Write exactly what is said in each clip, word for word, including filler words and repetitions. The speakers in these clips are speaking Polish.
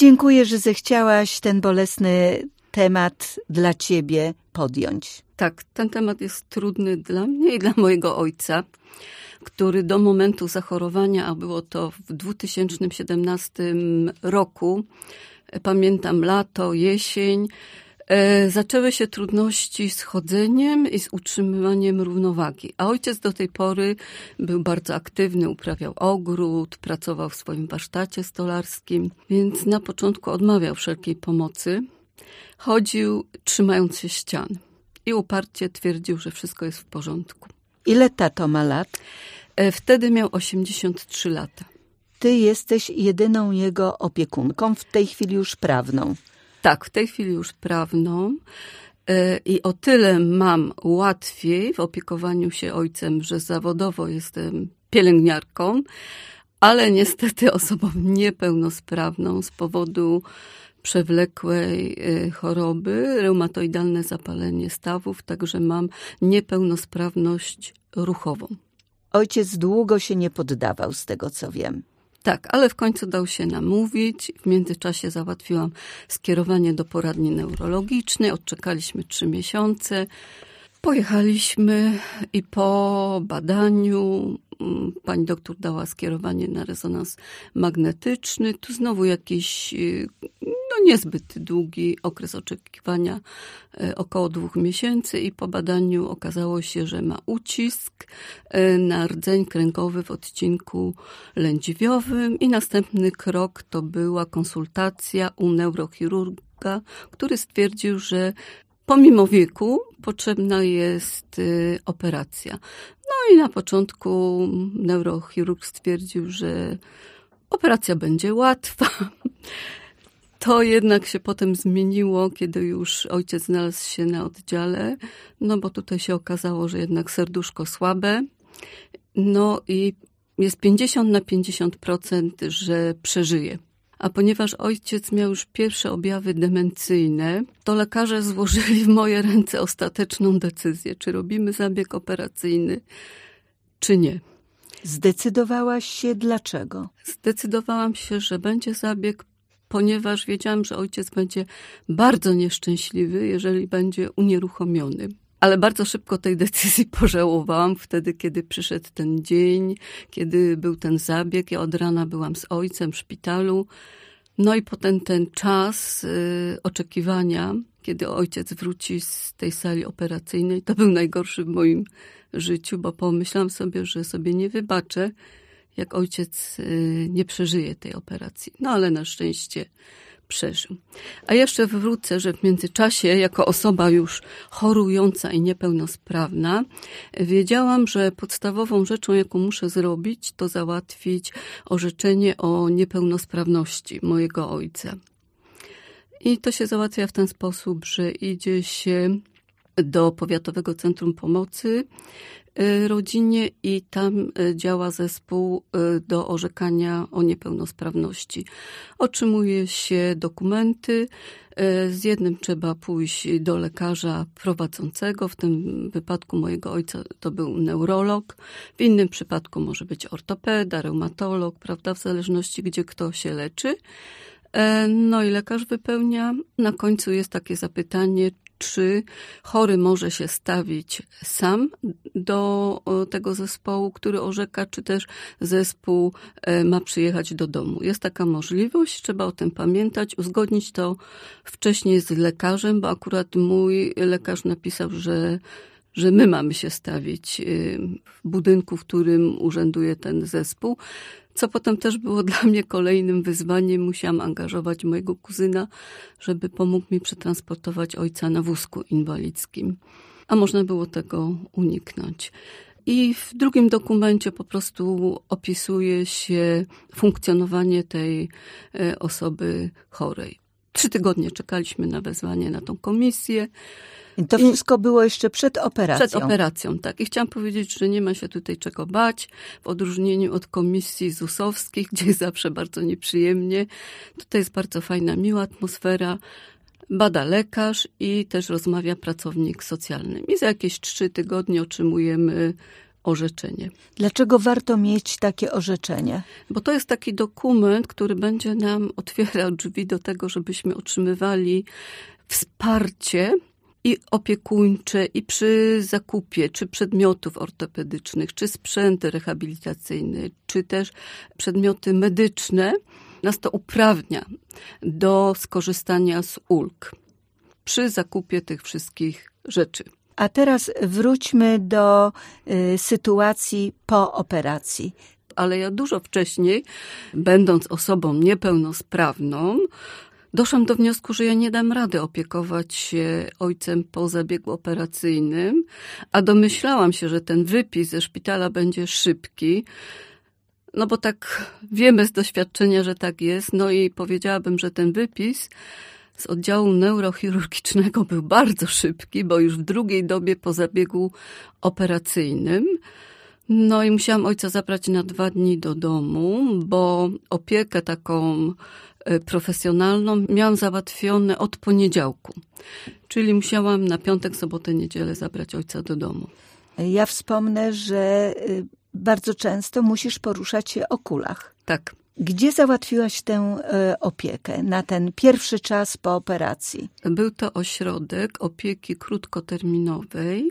dziękuję, że zechciałaś ten bolesny temat dla ciebie podjąć. Tak, ten temat jest trudny dla mnie i dla mojego ojca, który do momentu zachorowania, a było to w dwa tysiące siedemnastym roku, pamiętam lato, jesień, e, zaczęły się trudności z chodzeniem i z utrzymywaniem równowagi. A ojciec do tej pory był bardzo aktywny, uprawiał ogród, pracował w swoim warsztacie stolarskim, więc na początku odmawiał wszelkiej pomocy. Chodził trzymając się ścian i uparcie twierdził, że wszystko jest w porządku. Ile tato ma lat? Wtedy miał osiemdziesiąt trzy lata. Ty jesteś jedyną jego opiekunką, w tej chwili już prawną. Tak, w tej chwili już prawną. I o tyle mam łatwiej w opiekowaniu się ojcem, że zawodowo jestem pielęgniarką, ale niestety osobą niepełnosprawną z powodu przewlekłej choroby, reumatoidalne zapalenie stawów, także mam niepełnosprawność ruchową. Ojciec długo się nie poddawał, z tego co wiem. Tak, ale w końcu dał się namówić. W międzyczasie załatwiłam skierowanie do poradni neurologicznej. Odczekaliśmy trzy miesiące. Pojechaliśmy i po badaniu pani doktor dała skierowanie na rezonans magnetyczny. Tu znowu jakiś no niezbyt długi okres oczekiwania, około dwóch miesięcy i po badaniu okazało się, że ma ucisk na rdzeń kręgowy w odcinku lędźwiowym i następny krok to była konsultacja u neurochirurga, który stwierdził, że pomimo wieku potrzebna jest operacja. No i na początku neurochirurg stwierdził, że operacja będzie łatwa. To jednak się potem zmieniło, kiedy już ojciec znalazł się na oddziale, no bo tutaj się okazało, że jednak serduszko słabe. No i jest pięćdziesiąt na pięćdziesiąt procent, że przeżyje. A ponieważ ojciec miał już pierwsze objawy demencyjne, to lekarze złożyli w moje ręce ostateczną decyzję, czy robimy zabieg operacyjny, czy nie. Zdecydowałaś się dlaczego? Zdecydowałam się, że będzie zabieg, ponieważ wiedziałam, że ojciec będzie bardzo nieszczęśliwy, jeżeli będzie unieruchomiony. Ale bardzo szybko tej decyzji pożałowałam wtedy, kiedy przyszedł ten dzień, kiedy był ten zabieg. Ja od rana byłam z ojcem w szpitalu. No i potem ten czas y, oczekiwania, kiedy ojciec wróci z tej sali operacyjnej, to był najgorszy w moim życiu, bo pomyślałam sobie, że sobie nie wybaczę, jak ojciec y, nie przeżyje tej operacji. No ale na szczęście przeżył. A jeszcze wrócę, że w międzyczasie, jako osoba już chorująca i niepełnosprawna, wiedziałam, że podstawową rzeczą, jaką muszę zrobić, to załatwić orzeczenie o niepełnosprawności mojego ojca. I to się załatwia w ten sposób, że idzie się do Powiatowego Centrum Pomocy Rodzinie i tam działa zespół do orzekania o niepełnosprawności. Otrzymuje się dokumenty. Z jednym trzeba pójść do lekarza prowadzącego. W tym wypadku mojego ojca to był neurolog. W innym przypadku może być ortopeda, reumatolog, prawda, w zależności gdzie kto się leczy. No i lekarz wypełnia. Na końcu jest takie zapytanie, czy chory może się stawić sam do tego zespołu, który orzeka, czy też zespół ma przyjechać do domu. Jest taka możliwość, trzeba o tym pamiętać, uzgodnić to wcześniej z lekarzem, bo akurat mój lekarz napisał, że że my mamy się stawić w budynku, w którym urzęduje ten zespół, co potem też było dla mnie kolejnym wyzwaniem. Musiałam angażować mojego kuzyna, żeby pomógł mi przetransportować ojca na wózku inwalidzkim. A można było tego uniknąć. I w drugim dokumencie po prostu opisuje się funkcjonowanie tej osoby chorej. Trzy tygodnie czekaliśmy na wezwanie na tą komisję. I to wszystko było jeszcze przed operacją. Przed operacją, tak. I chciałam powiedzieć, że nie ma się tutaj czego bać, w odróżnieniu od komisji zusowskich, gdzie jest zawsze bardzo nieprzyjemnie. Tutaj jest bardzo fajna, miła atmosfera. Bada lekarz i też rozmawia pracownik socjalny. I za jakieś trzy tygodnie otrzymujemy orzeczenie. Dlaczego warto mieć takie orzeczenie? Bo to jest taki dokument, który będzie nam otwierał drzwi do tego, żebyśmy otrzymywali wsparcie i opiekuńcze, i przy zakupie, czy przedmiotów ortopedycznych, czy sprzęty rehabilitacyjne, czy też przedmioty medyczne. Nas to uprawnia do skorzystania z ulg przy zakupie tych wszystkich rzeczy. A teraz wróćmy do y, sytuacji po operacji. Ale ja dużo wcześniej, będąc osobą niepełnosprawną, doszłam do wniosku, że ja nie dam rady opiekować się ojcem po zabiegu operacyjnym, a domyślałam się, że ten wypis ze szpitala będzie szybki, no bo tak wiemy z doświadczenia, że tak jest, no i powiedziałabym, że ten wypis z oddziału neurochirurgicznego był bardzo szybki, bo już w drugiej dobie po zabiegu operacyjnym. No i musiałam ojca zabrać na dwa dni do domu, bo opiekę taką profesjonalną miałam załatwione od poniedziałku. Czyli musiałam na piątek, sobotę, niedzielę zabrać ojca do domu. Ja wspomnę, że bardzo często musisz poruszać się o kulach. Tak. Gdzie załatwiłaś tę y, opiekę na ten pierwszy czas po operacji? Był to ośrodek opieki krótkoterminowej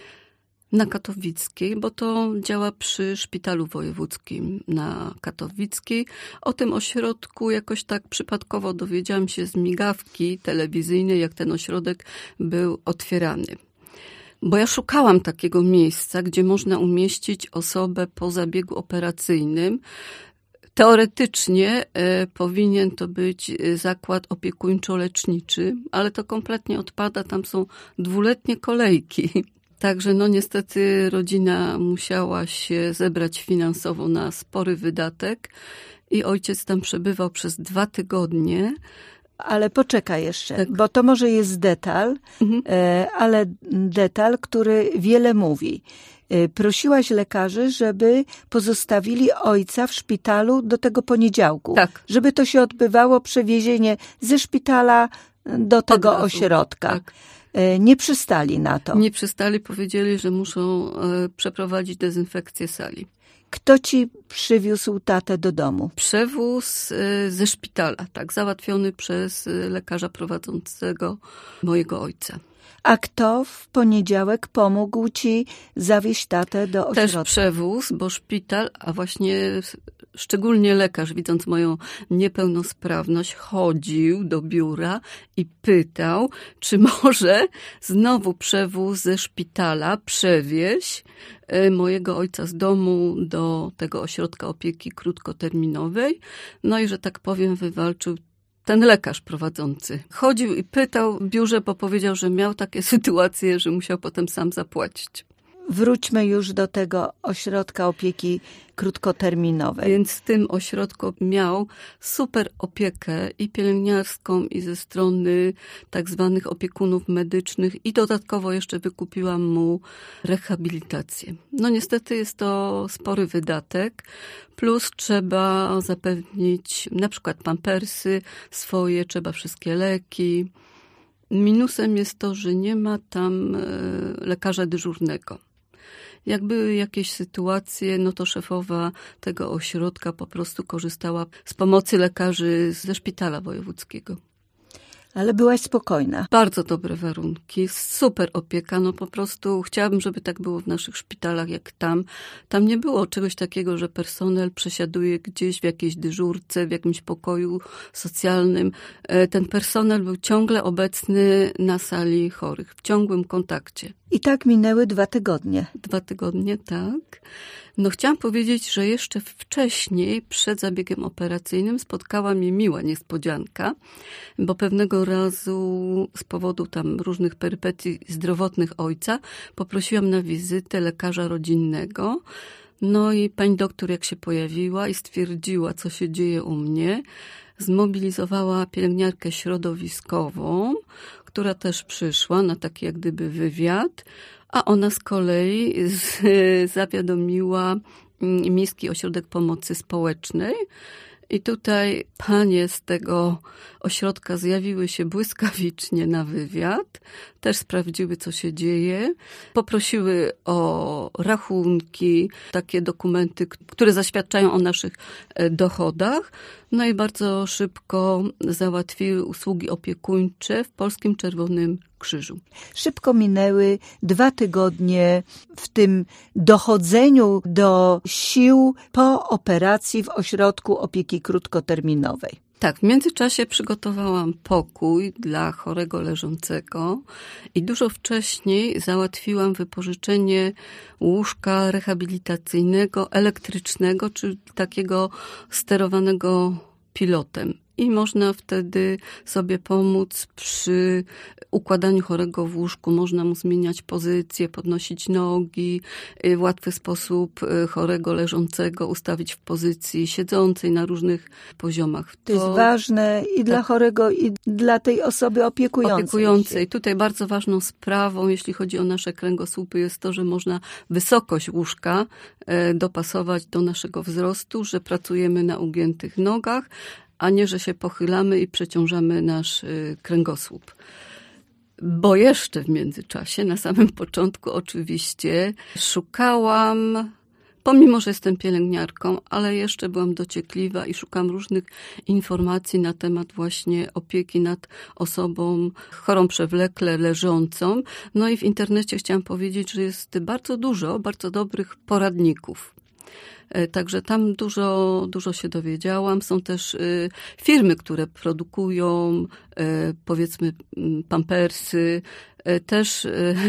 na Katowickiej, bo to działa przy Szpitalu Wojewódzkim na Katowickiej. O tym ośrodku jakoś tak przypadkowo dowiedziałam się z migawki telewizyjnej, jak ten ośrodek był otwierany. Bo ja szukałam takiego miejsca, gdzie można umieścić osobę po zabiegu operacyjnym. Teoretycznie e, powinien to być zakład opiekuńczo-leczniczy, ale to kompletnie odpada, tam są dwuletnie kolejki. Także no niestety rodzina musiała się zebrać finansowo na spory wydatek i ojciec tam przebywał przez dwa tygodnie. Ale poczekaj jeszcze, tak. Bo to może jest detal, mhm. e, ale detal, który wiele mówi. Prosiłaś lekarzy, żeby pozostawili ojca w szpitalu do tego poniedziałku. Tak. Żeby to się odbywało przewiezienie ze szpitala do tego Od razu. ośrodka. Tak. Nie przystali na to. Nie przystali, powiedzieli, że muszą przeprowadzić dezynfekcję sali. Kto ci przywiózł tatę do domu? Przewóz ze szpitala, tak, załatwiony przez lekarza prowadzącego mojego ojca. A kto w poniedziałek pomógł ci zawieźć tatę do ośrodka? Też przewóz, bo szpital, a właśnie szczególnie lekarz, widząc moją niepełnosprawność, chodził do biura i pytał, czy może znowu przewóz ze szpitala przewieźć mojego ojca z domu do tego ośrodka opieki krótkoterminowej. No i, że tak powiem, wywalczył ten lekarz prowadzący. Chodził i pytał w biurze, bo powiedział, że miał takie sytuacje, że musiał potem sam zapłacić. Wróćmy już do tego ośrodka opieki krótkoterminowej. Więc w tym ośrodku miał super opiekę i pielęgniarską, i ze strony tak zwanych opiekunów medycznych i dodatkowo jeszcze wykupiłam mu rehabilitację. No niestety jest to spory wydatek, plus trzeba zapewnić na przykład pampersy swoje, trzeba wszystkie leki. Minusem jest to, że nie ma tam lekarza dyżurnego. Jak były jakieś sytuacje, no to szefowa tego ośrodka po prostu korzystała z pomocy lekarzy ze szpitala wojewódzkiego. Ale byłaś spokojna. Bardzo dobre warunki, super opieka, no po prostu chciałabym, żeby tak było w naszych szpitalach jak tam. Tam nie było czegoś takiego, że personel przesiaduje gdzieś w jakiejś dyżurce, w jakimś pokoju socjalnym. Ten personel był ciągle obecny na sali chorych, w ciągłym kontakcie. I tak minęły dwa tygodnie. Dwa tygodnie, tak. No chciałam powiedzieć, że jeszcze wcześniej, przed zabiegiem operacyjnym, spotkała mnie miła niespodzianka, bo pewnego razu z powodu tam różnych perypetii zdrowotnych ojca poprosiłam na wizytę lekarza rodzinnego. No i pani doktor jak się pojawiła i stwierdziła, co się dzieje u mnie, zmobilizowała pielęgniarkę środowiskową, która też przyszła na taki jak gdyby wywiad, a ona z kolei z, zawiadomiła Miejski Ośrodek Pomocy Społecznej I tutaj panie z tego ośrodka zjawiły się błyskawicznie na wywiad, też sprawdziły, co się dzieje, poprosiły o rachunki, takie dokumenty, które zaświadczają o naszych dochodach, no i bardzo szybko załatwiły usługi opiekuńcze w Polskim Czerwonym Krzyżu. Szybko minęły dwa tygodnie w tym dochodzeniu do sił po operacji w ośrodku opieki krótkoterminowej. Tak, w międzyczasie przygotowałam pokój dla chorego leżącego i dużo wcześniej załatwiłam wypożyczenie łóżka rehabilitacyjnego, elektrycznego, czy takiego sterowanego pilotem. I można wtedy sobie pomóc przy układaniu chorego w łóżku. Można mu zmieniać pozycję, podnosić nogi, w łatwy sposób chorego leżącego ustawić w pozycji siedzącej na różnych poziomach. To, to jest ważne i dla tak. chorego, i dla tej osoby opiekującej. Opiekującej. Się. Tutaj bardzo ważną sprawą, jeśli chodzi o nasze kręgosłupy, jest to, że można wysokość łóżka dopasować do naszego wzrostu, że pracujemy na ugiętych nogach, a nie, że się pochylamy i przeciążamy nasz kręgosłup. Bo jeszcze w międzyczasie, na samym początku oczywiście, szukałam, pomimo że jestem pielęgniarką, ale jeszcze byłam dociekliwa i szukam różnych informacji na temat właśnie opieki nad osobą chorą przewlekle leżącą. No i w internecie chciałam powiedzieć, że jest bardzo dużo, bardzo dobrych poradników. Także tam dużo, dużo się dowiedziałam. Są też firmy, które produkują, powiedzmy, pampersy. Też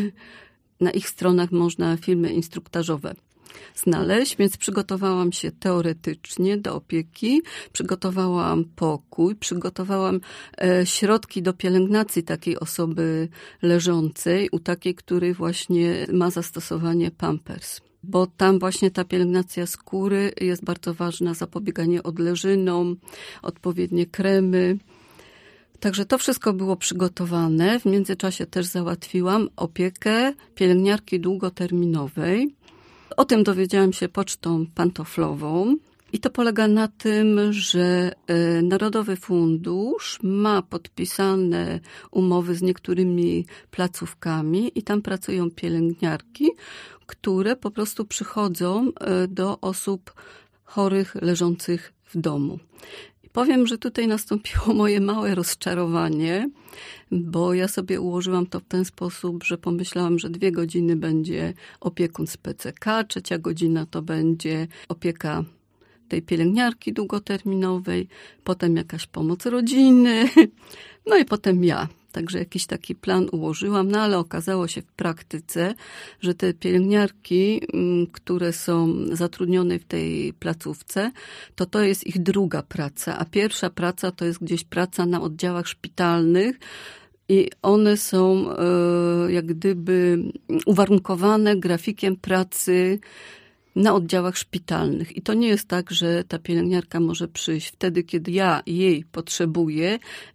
na ich stronach można filmy instruktażowe znaleźć, więc przygotowałam się teoretycznie do opieki, przygotowałam pokój, przygotowałam środki do pielęgnacji takiej osoby leżącej, u takiej, który właśnie ma zastosowanie pampers. Bo tam właśnie ta pielęgnacja skóry jest bardzo ważna, zapobieganie odleżynom, odpowiednie kremy. Także to wszystko było przygotowane. W międzyczasie też załatwiłam opiekę pielęgniarki długoterminowej. O tym dowiedziałam się pocztą pantoflową. I to polega na tym, że Narodowy Fundusz ma podpisane umowy z niektórymi placówkami i tam pracują pielęgniarki, które po prostu przychodzą do osób chorych, leżących w domu. I powiem, że tutaj nastąpiło moje małe rozczarowanie, bo ja sobie ułożyłam to w ten sposób, że pomyślałam, że dwie godziny będzie opiekun z P C K, trzecia godzina to będzie opieka tej pielęgniarki długoterminowej, potem jakaś pomoc rodziny, no i potem ja. Także jakiś taki plan ułożyłam, no ale okazało się w praktyce, że te pielęgniarki, które są zatrudnione w tej placówce, to to jest ich druga praca, a pierwsza praca to jest gdzieś praca na oddziałach szpitalnych i one są jak gdyby uwarunkowane grafikiem pracy na oddziałach szpitalnych. I to nie jest tak, że ta pielęgniarka może przyjść wtedy, kiedy ja jej potrzebuję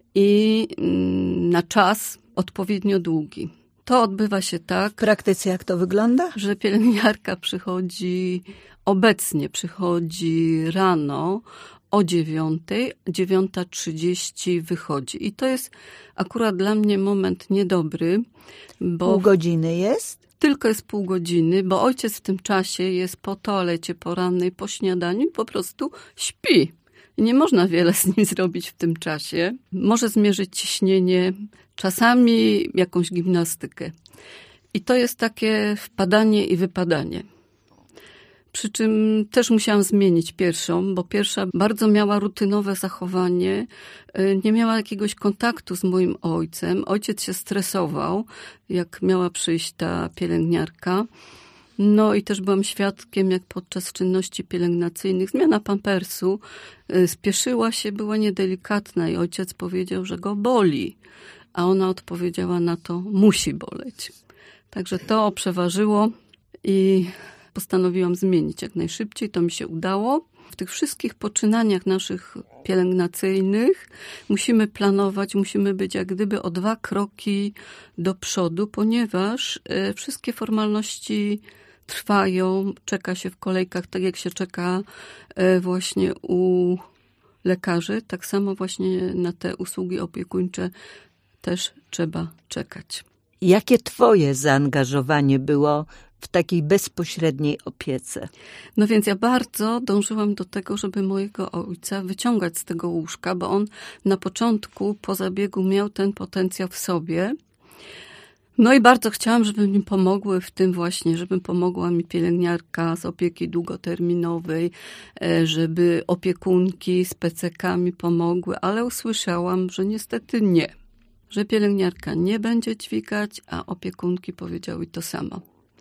i na czas odpowiednio długi. To odbywa się tak. W praktyce jak to wygląda? Że pielęgniarka przychodzi, obecnie przychodzi rano o dziewiątej, dziewiąta trzydzieści wychodzi. I to jest akurat dla mnie moment niedobry, bo... Pół godziny jest? Tylko jest pół godziny, bo ojciec w tym czasie jest po toalecie porannej, po śniadaniu i po prostu śpi. I nie można wiele z nim zrobić w tym czasie. Może zmierzyć ciśnienie, czasami jakąś gimnastykę. I to jest takie wpadanie i wypadanie. Przy czym też musiałam zmienić pierwszą, bo pierwsza bardzo miała rutynowe zachowanie, nie miała jakiegoś kontaktu z moim ojcem. Ojciec się stresował, jak miała przyjść ta pielęgniarka. No i też byłam świadkiem, jak podczas czynności pielęgnacyjnych, zmiana pampersu, spieszyła się, była niedelikatna i ojciec powiedział, że go boli, a ona odpowiedziała na to, musi boleć. Także to przeważyło i postanowiłam zmienić jak najszybciej, to mi się udało. W tych wszystkich poczynaniach naszych pielęgnacyjnych musimy planować, musimy być jak gdyby o dwa kroki do przodu, ponieważ wszystkie formalności trwają, czeka się w kolejkach, tak jak się czeka właśnie u lekarzy, tak samo właśnie na te usługi opiekuńcze też trzeba czekać. Jakie twoje zaangażowanie było w takiej bezpośredniej opiece? No więc ja bardzo dążyłam do tego, żeby mojego ojca wyciągać z tego łóżka, bo on na początku po zabiegu miał ten potencjał w sobie. No i bardzo chciałam, żeby mi pomogły w tym właśnie, żeby pomogła mi pielęgniarka z opieki długoterminowej, żeby opiekunki z pecekami pomogły, ale usłyszałam, że niestety nie. Że pielęgniarka nie będzie dźwigać, a opiekunki powiedziały to samo.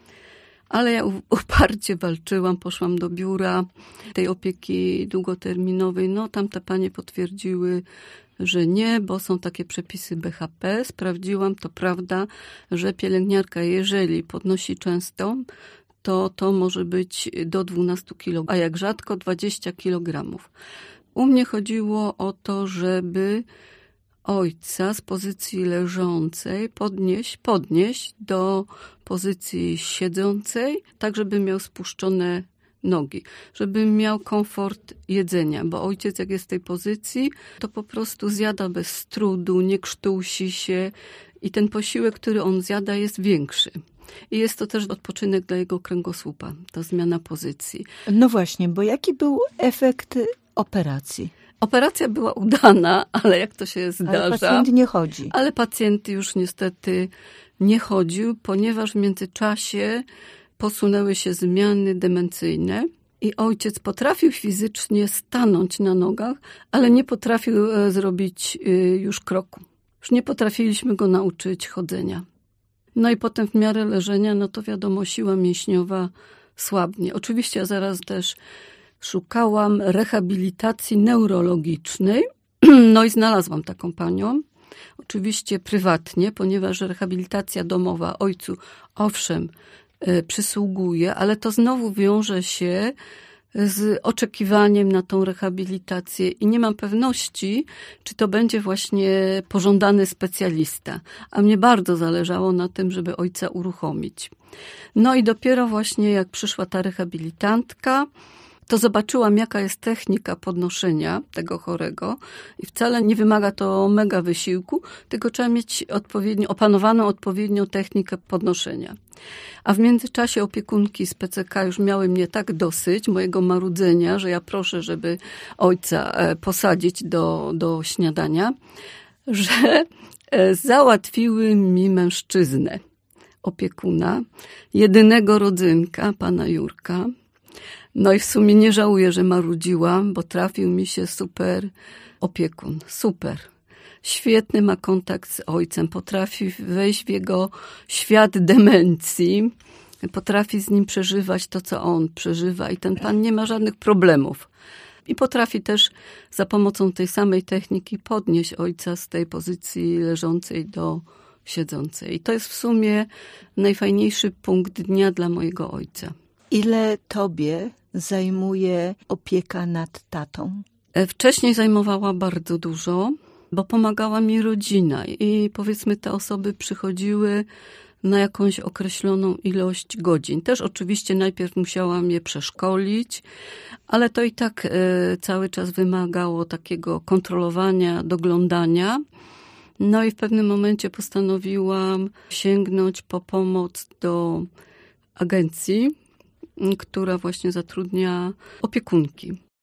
Ale ja uparcie walczyłam, poszłam do biura tej opieki długoterminowej. No tam te panie potwierdziły, że nie, bo są takie przepisy B H P. Sprawdziłam, to prawda, że pielęgniarka, jeżeli podnosi często, to to może być do dwanaście kilogramów, a jak rzadko dwadzieścia kilogramów. U mnie chodziło o to, żeby ojca z pozycji leżącej podnieść, podnieść do pozycji siedzącej, tak żeby miał spuszczone nogi, żeby miał komfort jedzenia, bo ojciec jak jest w tej pozycji, to po prostu zjada bez trudu, nie krztusi się i ten posiłek, który on zjada, jest większy. I jest to też odpoczynek dla jego kręgosłupa, ta zmiana pozycji. No właśnie, bo jaki był efekt operacji? Operacja była udana, ale jak to się zdarza... Ale pacjent nie chodzi. Ale pacjent już niestety nie chodził, ponieważ w międzyczasie posunęły się zmiany demencyjne i ojciec potrafił fizycznie stanąć na nogach, ale nie potrafił zrobić już kroku. Już nie potrafiliśmy go nauczyć chodzenia. No i potem w miarę leżenia, no to wiadomo, siła mięśniowa słabnie. Oczywiście ja zaraz też szukałam rehabilitacji neurologicznej, no i znalazłam taką panią, oczywiście prywatnie, ponieważ rehabilitacja domowa ojcu, owszem, przysługuje, ale to znowu wiąże się z oczekiwaniem na tą rehabilitację i nie mam pewności, czy to będzie właśnie pożądany specjalista. A mnie bardzo zależało na tym, żeby ojca uruchomić. No i dopiero właśnie jak przyszła ta rehabilitantka, to zobaczyłam, jaka jest technika podnoszenia tego chorego i wcale nie wymaga to mega wysiłku, tylko trzeba mieć odpowiednio, opanowaną odpowiednią technikę podnoszenia. A w międzyczasie opiekunki z P C K już miały mnie tak dosyć, mojego marudzenia, że ja proszę, żeby ojca posadzić do, do śniadania, że załatwiły mi mężczyznę, opiekuna, jedynego rodzynka, pana Jurka. No i w sumie nie żałuję, że marudziłam, bo trafił mi się super opiekun, super. Świetny ma kontakt z ojcem, potrafi wejść w jego świat demencji, potrafi z nim przeżywać to, co on przeżywa i ten pan nie ma żadnych problemów. I potrafi też za pomocą tej samej techniki podnieść ojca z tej pozycji leżącej do siedzącej. I to jest w sumie najfajniejszy punkt dnia dla mojego ojca. Ile tobie zajmuje opieka nad tatą? Wcześniej zajmowała bardzo dużo, bo pomagała mi rodzina i powiedzmy te osoby przychodziły na jakąś określoną ilość godzin. Też oczywiście najpierw musiałam je przeszkolić, ale to i tak cały czas wymagało takiego kontrolowania, doglądania. No i w pewnym momencie postanowiłam sięgnąć po pomoc do agencji, która właśnie zatrudnia opiekunki.